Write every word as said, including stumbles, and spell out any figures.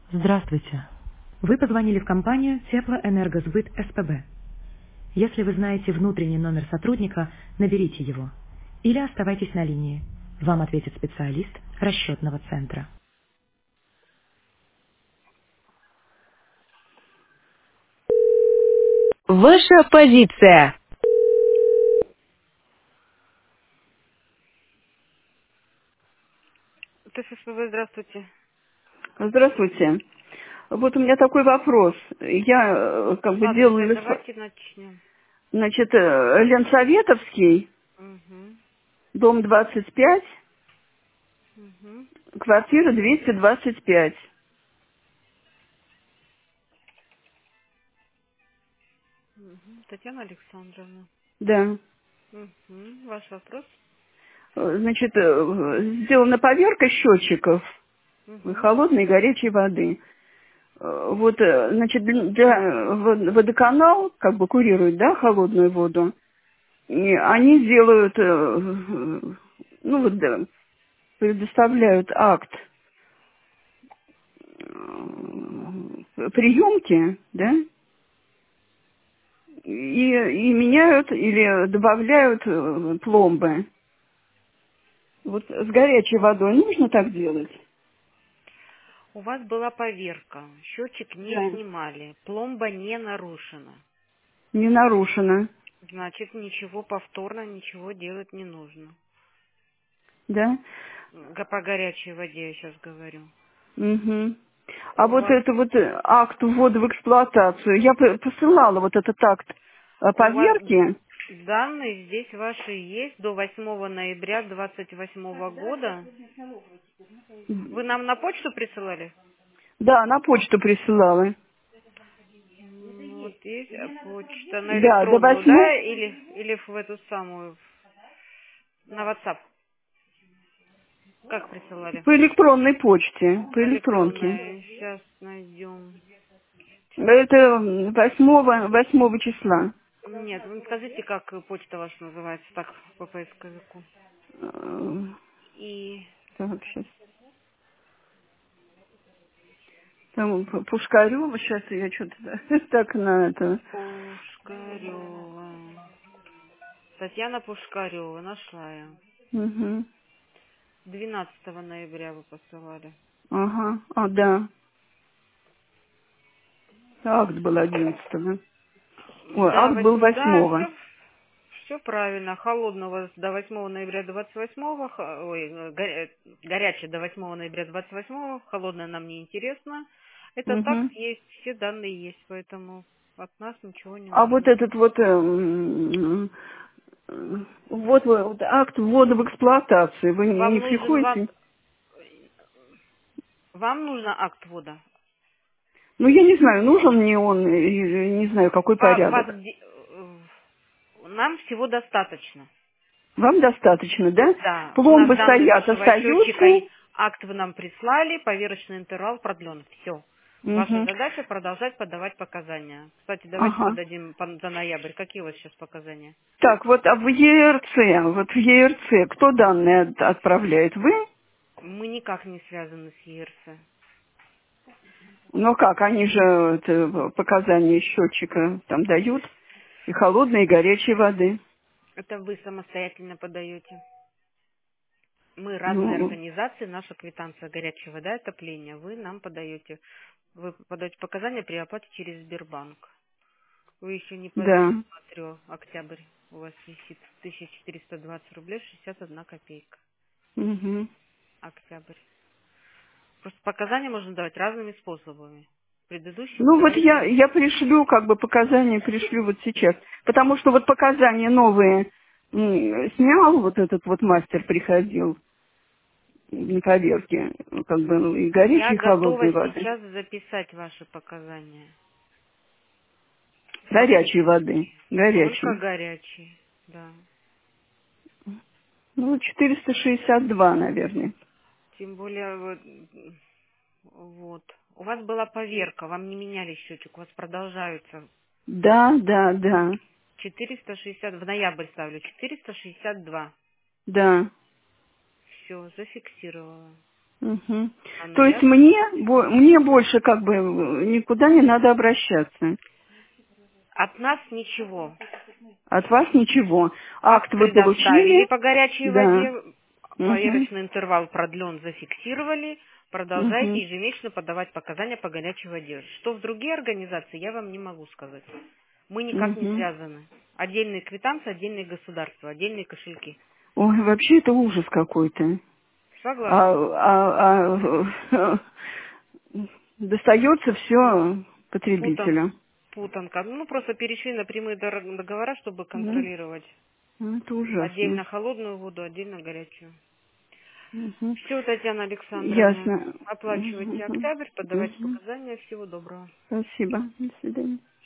Здравствуйте. Вы позвонили в компанию Теплоэнергосбыт СПБ. Если вы знаете внутренний номер сотрудника, наберите его. Или оставайтесь на линии. Вам ответит специалист расчетного центра. Ваша позиция. ТССПБ, здравствуйте. Здравствуйте. Вот у меня такой вопрос. Я э, как бы делала, Ладно, лес- давайте начнем. значит, э, Ленсоветовский, Угу, дом двадцать пять, угу, квартира двести двадцать пять. угу. Татьяна Александровна. Да. Угу. Ваш вопрос? Э, Значит, э, сделана поверка счетчиков Угу. холодной и горячей воды. Э, Вот, э, значит, для для- вод- водоканал как бы курирует, да, холодную воду. И они делают, э, э, ну вот, да, предоставляют акт э, приемки, да, и, и меняют или добавляют э, пломбы. Вот с горячей водой нужно так делать? У вас была поверка. Счетчик не Да. снимали. Пломба не нарушена. Не нарушено, Значит, ничего повторно, ничего делать не нужно. да? Г- По горячей воде я сейчас говорю. Угу. А У вот вас, это вот э, акт ввода в эксплуатацию, я п- посылала вот этот акт э, у вас поверки. данные здесь ваши есть до восьмого ноября двадцать восьмого года. Вы нам на почту присылали? Да, на почту присылала. М, Вот есть а, почта на Да, до электронную, восьмого да, или или в эту самую на WhatsApp? Как присылали? по электронной почте, по электронке. Электронная. Сейчас найдем. Это восьмого восьмого числа. Нет, вы скажите, как почта ваша называется, так по поисковику. Э, И Так, сейчас. Там П- Пушкарева, сейчас я что-то так на это. Пушкарева. Татьяна Пушкарева, нашла я. Угу. двенадцатого ноября вы посылали. Ага, а, да. Акт был одиннадцатого. Ой, Да, акт был восьм... да, восьмого. все, все правильно. Холодного до восьмого ноября двадцать восьмого, х- ой, э, го- э, горячее до восьмого ноября двадцать восьмого, холодное нам не интересно. Это так Угу. есть, все данные есть, поэтому от нас ничего не А вот нужно. этот вот, э, м, э, вот, вот акт ввода в эксплуатацию, вы не, не Вам нужен вам, приходите? вам нужно акт ввода. Ну, я не знаю, нужен мне он, или не знаю, какой Ва- вас порядок. где- э, нам всего достаточно. Вам достаточно, да? Да, у нас Пломбы данные стоят, вашего счетчика, и остаются. акт вы нам прислали, поверочный интервал продлен. Все. Ваша Угу. задача продолжать подавать показания. Кстати, давайте Ага. подадим по- за ноябрь. Какие у вас сейчас показания? Так, вот а в ЕРЦ, вот в ЕРЦ, кто данные от- отправляет? Вы? Мы никак не связаны с ЕРС. Ну как, они же это, показания счетчика там дают, и холодной, и горячей воды. Это вы самостоятельно подаете. Мы разные Ну, организации, наша квитанция горячая вода, отопление. Вы нам подаете. Вы подаете показания при оплате через Сбербанк. Вы еще не подали, да. смотрю, октябрь у вас висит тысяча четыреста двадцать рублей шестьдесят одна копейка. Мгм. Октябрь. Просто показания можно давать разными способами. Предыдущие вы Ну вот давали я, через... я пришлю, как бы показания пришлю вот сейчас. Потому что вот показания новые м, снял, вот этот вот мастер приходил на поверке, как бы ну, и Я горячей, и готова холодной воды. сейчас записать ваши показания. Горячей Смотрите. воды, Только горячей. горячие. Да. Ну, четыреста шестьдесят два, наверное. Тем более, вот, м, вот. У вас была поверка, вам не меняли счетчик, у вас продолжаются. Да, да, да, четыреста шестьдесят, в ноябрь ставлю, четыреста шестьдесят два. да. Все, зафиксировала. Угу. То есть мне, мне больше как бы никуда не надо обращаться? От нас ничего. От вас ничего. Акт вы предоставили получили? по горячей Да. воде, Угу. поверочный интервал продлен, зафиксировали, продолжайте Угу. ежемесячно подавать показания по горячей воде. Что в другие организации, я вам не могу сказать. Мы никак не Угу. связаны. Отдельные квитанции, отдельные государства, отдельные кошельки. Ой, вообще это ужас какой-то. А, Согласна. а, а, достается все Путан, потребителю. путанка. Ну, просто перешли на прямые дор- договора, чтобы Да. контролировать. Ну, это ужасно. Отдельно холодную воду, отдельно горячую. Угу. Все, Татьяна Александровна. Ясно. Оплачивайте Угу. октябрь, подавайте Угу. показания. Всего доброго. Спасибо. До свидания.